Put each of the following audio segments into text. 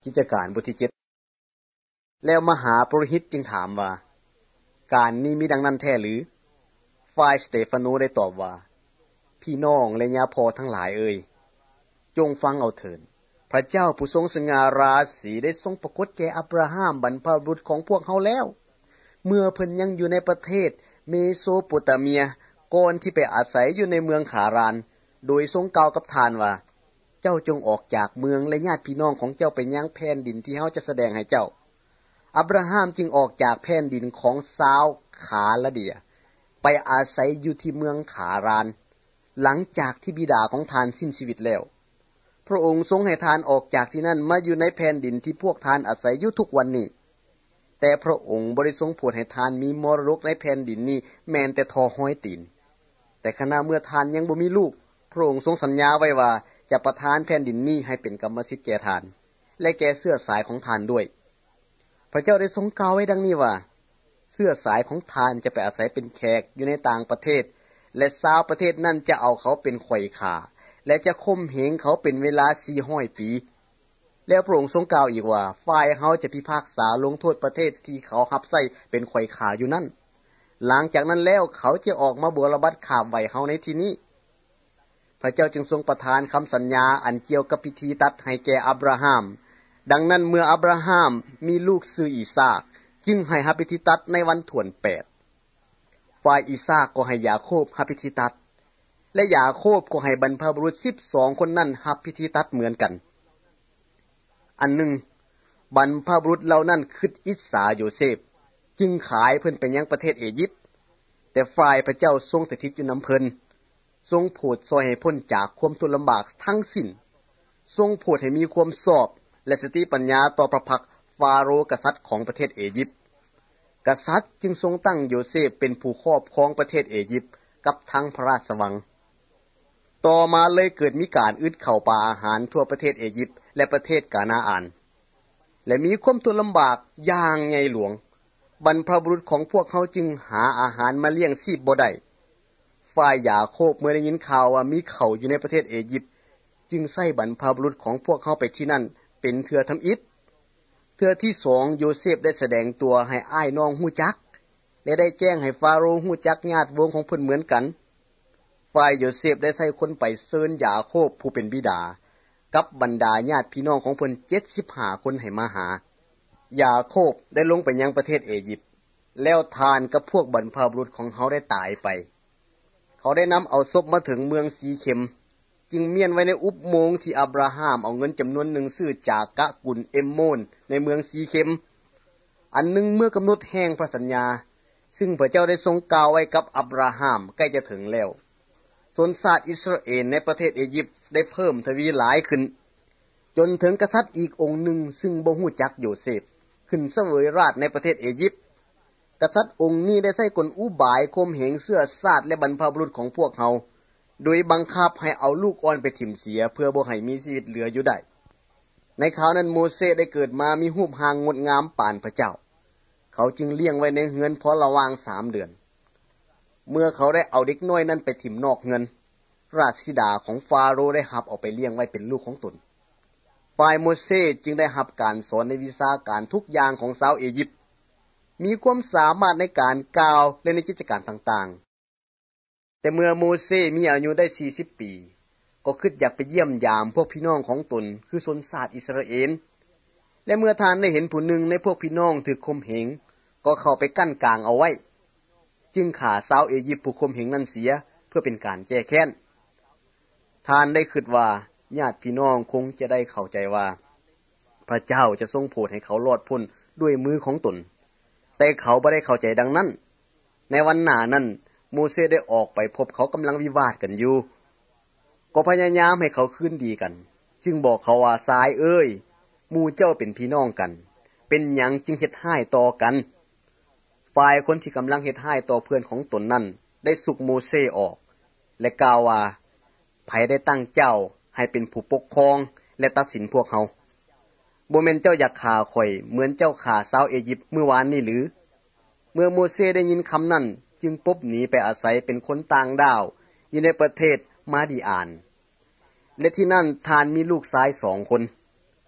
กิจการบทที่7แล้วมหาปุโรหิตจึงถามว่าการนี้มีดังนั้นแท้หรือฝ่ายสเตฟาโนได้ตอบว่าพี่น้องและญาพ่อทั้งหลายเอ่ยจงฟังเอาเถิดพระเจ้าผู้ทรงสง่าราศีได้ทรงปรากฏแก่อับราฮัมบรรพบุรุษของพวกเฮาแล้วเมื่อเพิ่นยังอยู่ในประเทศเมโสโปเตเมียก่อนที่ไปอาศัยอยู่ในเมืองขารานโดยทรงกล่าวกับทานว่าเจ้าจงออกจากเมืองและญาติพี่น้องของเจ้าไปยังแผ่นดินที่เฮาจะแสดงให้เจ้าอับราฮัมจึงออกจากแผ่นดินของชาวขาลเดียไปอาศัยอยู่ที่เมืองขารานหลังจากที่บิดาของทานสิ้นชีวิตแล้วพระองค์ทรงให้ทานออกจากที่นั่นมาอยู่ในแผ่นดินที่พวกทานอาศัยอยู่ทุกวันนี้แต่พระองค์บ่ได้ทรงโปรดให้ทานมีมรดกในแผ่นดินนี้แม้แต่ทอห้อยตีนแต่ขณะเมื่อทานยังบ่มีลูกพระองค์ทรงสัญญาไว้ว่าจะประทานแผ่นดินนี้ให้เป็นกรรมสิทธิ์แก่ทานและแก่เสื้อสายของทานด้วยพระเจ้าได้ทรงกล่าวไว้ดังนี้ว่าเสื้อสายของทานจะไปอาศัยเป็นแขกอยู่ในต่างประเทศและชาวประเทศนั้นจะเอาเขาเป็นไขว่ข่าและจะข่มเหงเขาเป็นเวลา400 ปีแล้วพระองค์ทรงกล่าวอีกว่าฝ่ายเฮาจะพิพากษาลงโทษประเทศที่เขารับใช้เป็นไขว่ข่าอยู่นั้นหลังจากนั้นแล้วเขาจะออกมาบวรบัตรข้ามไว้เฮาในที่นี้พระเจ้าจึงทรงประทานคำสัญญาอันเกี่ยวกับพิธีตัดให้แก่อับราฮัมดังนั้นเมื่ออับราฮัมมีลูกชื่ออีซากจึงให้รับพิธีตัดในวันถ้วน8ฝ่ายอีซากก็ให้ยาโคบรับพิธีตัดและยาโคบก็ให้บรรพบุรุษ12คนนั้นรับพิธีตัดเหมือนกันอันหนึ่งบรรพบุรุษเหล่านั้นคิดอิจฉาโยเซฟจึงขายเพิ่นไปยังประเทศอียิปต์แต่ฝ่ายพระเจ้าทรงสถิตอยู่นำเพิ่นทรงโปรดช่วยให้พ้นจากความทุกข์ลำบากทั้งสิ้นทรงโปรดให้มีความชอบและสติปัญญาต่อพระพักฟาโรห์กษัตริย์ของประเทศอียิปต์กษัตริย์จึงทรงตั้งโยเซฟเป็นผู้ครอบครองประเทศอียิปต์กับทั้งพระราชวังต่อมาเลยเกิดมีการอึดเข้าป่าอาหารทั่วประเทศอียิปต์และประเทศกานาอานและมีความทุกข์ลำบากอย่างใหญ่หลวงบรรพบุรุษของพวกเขาจึงหาอาหารมาเลี้ยงชีพบ่ได้ฝ่ายยาโคบเมื่อได้ยินข่าวว่ามีเขาอยู่ในประเทศอียิปต์จึงใส่บรรพบุรุษของพวกเขาไปที่นั่นเป็นเทื่อทำอิฐเทื่อที่2โยเซฟได้แสดงตัวให้อ้ายน้องฮู้จักและได้แจ้งให้ฟาโรห์ฮู้จักญาติวงของเพิ่นเหมือนกันฝ่ายโยเซฟได้ใส่คนไปเชิญยาโคบผู้เป็นบิดากับบรรดาญาติพี่น้องของเพิ่น75คนให้มาหายาโคบได้ลงไปยังประเทศอียิปต์แล้วทานกับพวกบรรพบุรุษของเขาได้ตายไปเขาได้นำเอาศพมาถึงเมืองสีเข็มจึงเมียนไว้ในอุโมงค์ที่อับราฮัมเอาเงินจำนวนหนึ่งซื้อจากกะกุลเอมโมนในเมืองสีเข็มอันหนึ่งเมื่อกำหนดแห่งพระสัญญาซึ่งพระเจ้าได้ทรงกล่าวไว้กับอับราฮัมใกล้จะถึงแล้วชนชาติอิสราเอลในประเทศอียิปต์ได้เพิ่มทวีหลายขึ้นจนถึงกษัตริย์อีกองค์หนึ่งซึ่งบ่ฮู้จักโยเซฟขึ้นเสวยราชในประเทศอียิปต์กษัตริย์องค์นี้ได้ใช้กลอุบายข่มเหงเสื้อชาติและบรรพบุรุษของพวกเขาโดยบังคับให้เอาลูกอ่อนไปถิ่มเสียเพื่อบ่ให้มีชีวิตเหลืออยู่ได้ในคราวนั้นโมเสสได้เกิดมามีรูปร่างงดงามปานพระเจ้าเขาจึงเลี้ยงไว้ในเรือนพอระหว่าง3 เดือนเมื่อเขาได้เอาเด็กน้อยนั้นไปถิ่มนอกเรือนราชธิดาของฟาโรห์ได้รับเอาไปเลี้ยงไว้เป็นลูกของตนฝ่ายโมเสสจึงได้รับการสอนในวิชาการทุกอย่างของชาวอียิปต์มีความสามารถในการกล่าวและในกิจการต่างๆแต่เมื่อโมเสสมีอายุได้40 ปีก็คิดอยากไปเยี่ยมยามพวกพี่น้องของตนคือชนชาติอิสราเอลและเมื่อท่านได้เห็นผู้หนึ่งในพวกพี่น้องถูกข่มเหงก็เข้าไปกั้นกลางเอาไว้จึงฆ่าชาวอียิปต์ผู้ข่มเหงนั้นเสียเพื่อเป็นการแก้แค้นท่านได้คิดว่าญาติพี่น้องคงจะได้เข้าใจว่าพระเจ้าจะทรงโปรดให้เขารอดพ้นด้วยมือของตนแต่เขาบ่ได้เข้าใจดังนั้นในวันหน้านั้นโมเสสได้ออกไปพบเขากำลังวิวาทกันอยู่ก็พยายามให้เขาคืนดีกันจึงบอกเขาว่าสายเอ้ยหมู่เจ้าเป็นพี่น้องกันเป็นหยังจึงเฮ็ดร้ายต่อกันฝ่ายคนที่กำลังเฮ็ดร้ายต่อเพื่อนของตนนั้นได้สุกโมเสสออกและกล่าวว่าไผได้ตั้งเจ้าให้เป็นผู้ปกครองและตัดสินพวกเฮาบ่แม่นเจ้าอยากฆ่าข่อยเหมือนเจ้าฆ่าชาวอียิปต์เมื่อวานนี้หรือเมื่อโมเสสได้ยินคำนั้นจึงปบหนีไปอาศัยเป็นคนต่างดาวอยู่ในประเทศมาดิอานและที่นั่นทานมีลูกชาย2 คน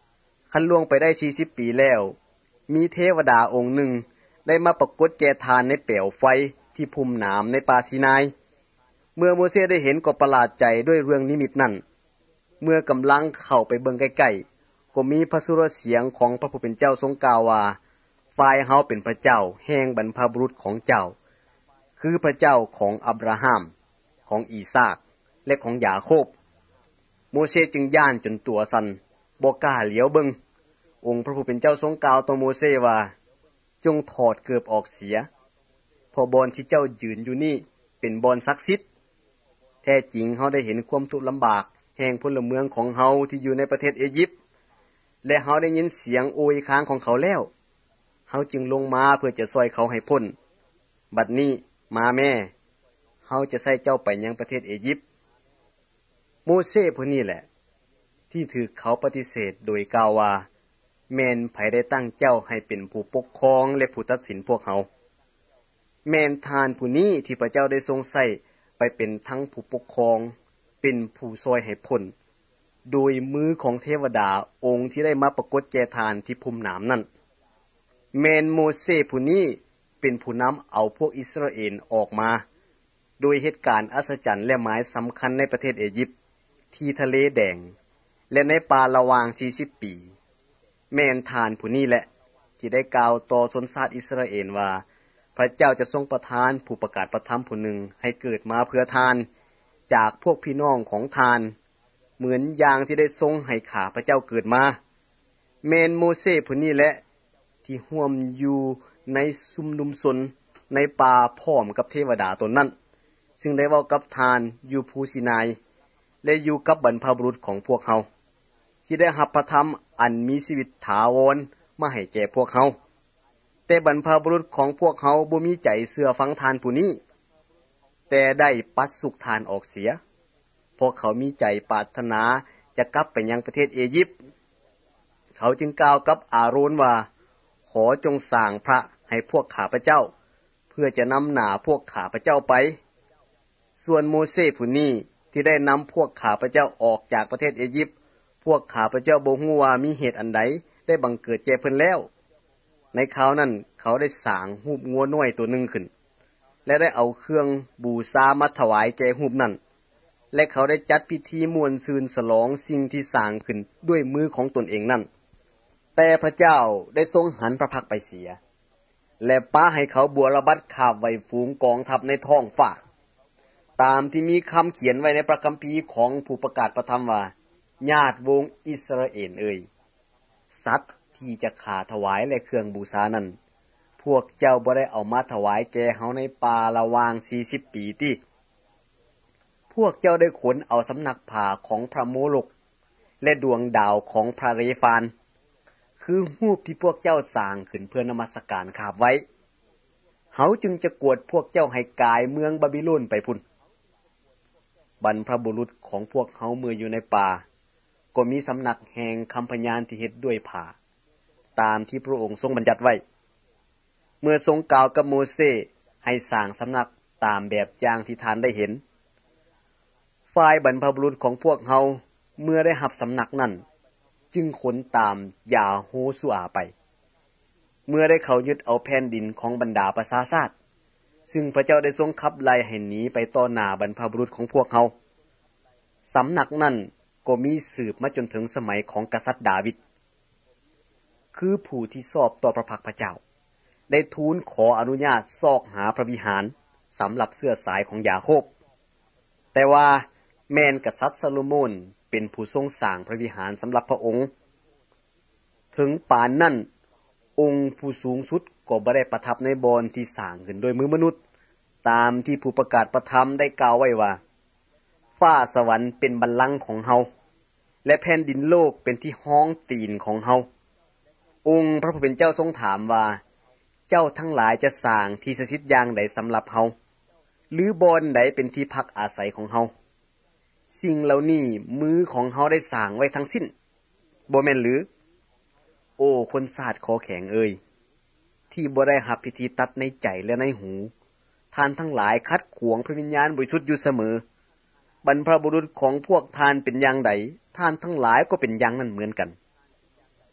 คันล่วงไปได้40ปีแล้วมีเทวดาองค์หนึ่งได้มาปรากฏแก่ทานในเปลวไฟที่ภูมิหนามในป่าซีนายเมื่อโมเสสได้เห็นก็ประหลาดใจด้วยเรื่องนิมิตนั้นเมื่อกำลังเข้าไปเบิ่งใกล้ๆก็มีพระสุรเสียงของพระผู้เป็นเจ้าทรงกล่าวว่าฝ่ายเฮาเป็นพระเจ้าแห่งบรรพบุรุษของเจ้าคือพระเจ้าของอับราฮัมของอีซากและของยาโคบโมเสสจึงย่านจนตัวสั่นบ่กล้าเหลียวเบิ่งองค์พระผู้เป็นเจ้าทรงกล่าวต่อโมเสสว่าจงถอดเกือบออกเสียเพราะบ่อนที่เจ้ายืนอยู่นี่เป็นบ่อนศักดิ์สิทธิ์แท้จริงเฮาได้เห็นความทุกข์ลำบากแห่งพลเมืองของเฮาที่อยู่ในประเทศอียิปต์และเฮาได้ยินเสียงโอยค้างของเขาแล้วเฮาจึงลงมาเพื่อจะช่วยเขาให้พ้นบัดนี้มาแม่เฮาจะใส่เจ้าไปยังประเทศอียิปต์โมเสสผู้นี้แหละที่ถูกเขาปฏิเสธโดยกล่าวว่าแม่นไผได้ตั้งเจ้าให้เป็นผู้ปกครองและผู้ตัดสินพวกเขาแม่นทานผู้นี้ที่พระเจ้าได้ทรงใส่ไปเป็นทั้งผู้ปกครองเป็นผู้ช่วยให้พ้นโดยมือของเทวดาองค์ที่ได้มาปรากฏแก่ทานที่ภูมิหนามนั้นแม่นโมเสสผู้นี้เป็นผู้นำเอาพวกอิสราเอลออกมาโดยเหตุการณ์อัศจรรย์และหมายสำคัญในประเทศอียิปต์ที่ทะเลแดงและในป่าละวาง40ปีแม่นทานผู้นี้แหละที่ได้กล่าวต่อชนชาติอิสราเอลว่าพระเจ้าจะทรงประทานผู้ประกาศประทับผู้หนึ่งให้เกิดมาเพื่อทานจากพวกพี่น้องของทานเหมือนอย่างที่ได้ทรงให้ข้าพระเจ้าเกิดมาแม่นโมเสสผู้นี้แหละที่ร่วมอยู่ในซุมนุมชนในป่าพร้อมกับเทวดาตนนั้นซึ่งได้เว้ากับทานอยู่ภูสินายและอยู่กับบรรพบุรุษของพวกเฮาที่ได้รับพระธรรมอันมีชีวิตถาวรมาให้แก่พวกเฮาแต่บรรพบุรุษของพวกเฮาบ่มีใจเชื่อฟังทานผู้นี้แต่ได้ปัดสุกทานออกเสียเพราะเขามีใจปรารถนาจะกลับไปยังประเทศอียิปต์เขาจึงกล่าวกับอาโรนว่าขอจงสร้างพระให้พวกข้าพเจ้าเพื่อจะนำหน้าพวกข้าพเจ้าไปส่วนโมเสสผู้นี้ที่ได้นำพวกข้าพเจ้าออกจากประเทศอียิปต์พวกข้าพเจ้าบ่ฮู้ว่ามีเหตุอันใดได้บังเกิดแก่เพิ่นแล้วในคราวนั้นเขาได้สร้างรูปงัวน้อยตัวหนึ่งขึ้นและได้เอาเครื่องบูชามาถวายแก่รูปนั้นและเขาได้จัดพิธีม่วนซื่นฉลองสิ่งที่สร้างขึ้นด้วยมือของตนเองนั้นแต่พระเจ้าได้ทรงหันพระพักไปเสียและป้าให้เขาบัวระบัดคาบไว้ฝูงกองทัพในท้องฟ้าตามที่มีคำเขียนไว้ในพระคัมภีร์ของผู้ประกาศพระธรรมว่าญาติวงศ์อิสราเอลเอ่ยสัตว์ที่จะฆ่าถวายและเครื่องบูชานั้นพวกเจ้าบ่ได้เอามาถวายแก่เฮาในป่าละวาง40ปีติพวกเจ้าได้ขนเอาสำนักผาของพระโมลกและดวงดาวของพระเรฟานคือรูปที่พวกเจ้าสร้างขึ้นเพื่อนมัสการคาบไว้เฮาจึงจะกวดพวกเจ้าให้กายเมืองบาบิโลนไปพุ่นบรรพบุรุษของพวกเฮาเมื่ออยู่ในป่าก็มีสำนักแห่งคำพยานที่เฮ็ดด้วยผ้าตามที่พระองค์ทรงบัญญัติไว้เมื่อทรงกล่าวกับโมเสสให้สร้างสำนักตามแบบอย่างที่ท่านได้เห็นฝ่ายบรรพบุรุษของพวกเฮาเมื่อได้รับสำนักนั้นจึงขนตามยาโฮซุอาไปเมื่อได้เขายึดเอาแผ่นดินของบรรดาประชาชาติซึ่งพระเจ้าได้ทรงขับไล่ให้หนีไปต่อหน้าบรรพบุรุษของพวกเฮาสำนักนั้นก็มีสืบมาจนถึงสมัยของกษัตริย์ดาวิดคือผู้ที่ชอบต่อพระพักพระเจ้าได้ทูลขออนุญาตซอกหาพระวิหารสำหรับเสื้อสายของยาโคบแต่ว่าแม่นกษัตริย์ซาโลโมนเป็นผู้ทรงสร้างพระวิหารสำหรับพระองค์ถึงปานนั้นองค์ผู้สูงสุดก็บ่ได้ประทับในบ่อนที่สร้างขึ้นโดยมือมนุษย์ตามที่ผู้ประกาศประธรรมได้กล่าวไว้ว่าฟ้าสวรรค์เป็นบัลลังก์ของเฮาและแผ่นดินโลกเป็นที่ห้องตีนของเฮาองค์พระผู้เป็นเจ้าทรงถามว่าเจ้าทั้งหลายจะสร้างที่สถิตอย่างใดสำหรับเฮาหรือบ่อนใดเป็นที่พักอาศัยของเฮาสิ่งเหล่านี้มือของเฮาได้สร้างไว้ทั้งสิ้นบ่แม่นหรือโอ้คนสาดคอแข็งเอ่ยที่บ่ได้รับพิธีตัดในใจและในหูท่านทั้งหลายคัดขวงพระวิญญาณบริสุทธิ์อยู่เสมอบรรพบุรุษของพวกท่านเป็นอย่างใดท่านทั้งหลายก็เป็นอย่างนั้นเหมือนกัน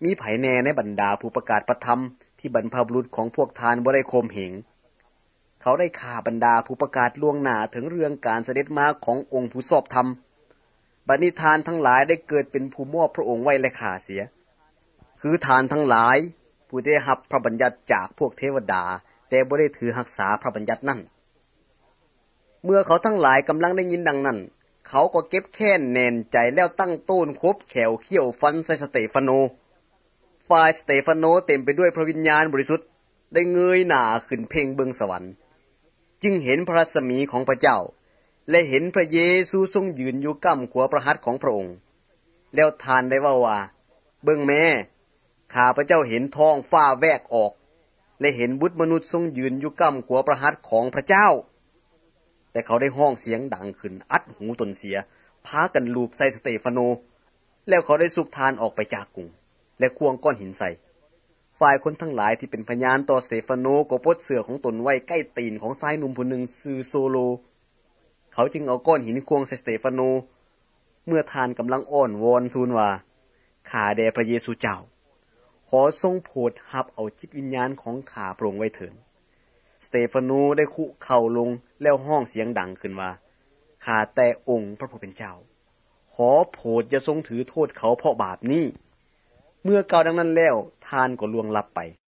มีไผแน่ในบรรดาผู้ประกาศพระธรรมที่บรรพบุรุษของพวกทานบ่ได้ข่มเหงเขาได้ฆ่าบรรดาผู้ประกาศล่วงหน้าถึงเรื่องการเสด็จมาขององค์ผู้ชอบธรรมบัดนี้ทานทั้งหลายได้เกิดเป็นผู้มอบพระองค์ไว้และฆ่าเสียคือทานทั้งหลายผู้ได้รับพระบัญญัติจากพวกเทวดาแต่บ่ได้ถือรักษาพระบัญญัตินั้นเมื่อเขาทั้งหลายกำลังได้ยินดังนั้นเขาก็เก็บแค้นแน่นใจแล้วตั้งโต้นคบแขวเขี้ยวฟันใส่สเตฟาโนฝ่ายสเตฟาโนเต็มไปด้วยพระวิญญาณบริสุทธิ์ได้เงยหน้าขึ้นเพ่งเบิ่งสวรรค์จึงเห็นพระรัศมีของพระเจ้าและเห็นพระเยซูทรงยืนอยู่ก้ำขวาพระหัตถ์ของพระองค์แล้วทานได้ว่าเบิ่งแม่ข้าพระเจ้าเห็นท้องฟ้าแวกออกและเห็นบุตรมนุษย์ทรงยืนอยู่ก้ำขวาพระหัตถ์ของพระเจ้าแต่เขาได้ห้องเสียงดังขึ้นอัดหูตนเสียพากันลูบใส่สเตฟาโนแล้วเขาได้สุบทานออกไปจากกรุงและควงก้อนหินใส่ฝ่ายคนทั้งหลายที่เป็นพยานต่อสเตฟาโนก็ปลดเสื้อของตนไว้ใกล้ตีนของชายหนุ่มผู้หนึ่งชื่อโซโลเขาจึงเอาก้อนหินควงใส่สเตฟาโนเมื่อทานกำลังอ้อนวอนทูลว่าข้าแด่พระเยซูเจ้าขอทรงโปรดรับเอาจิตวิญญาณของข้าพระองค์ไว้เถิดสเตฟาโนได้คุเข่าลงแล้วห้องเสียงดังขึ้นว่าข้าแต่องค์พระผู้เป็นเจ้าขอโปรดอย่าทรงถือโทษเขาเพราะบาปนี้เมื่อกล่าวดังนั้นแล้วทานก็ล่วงลับไป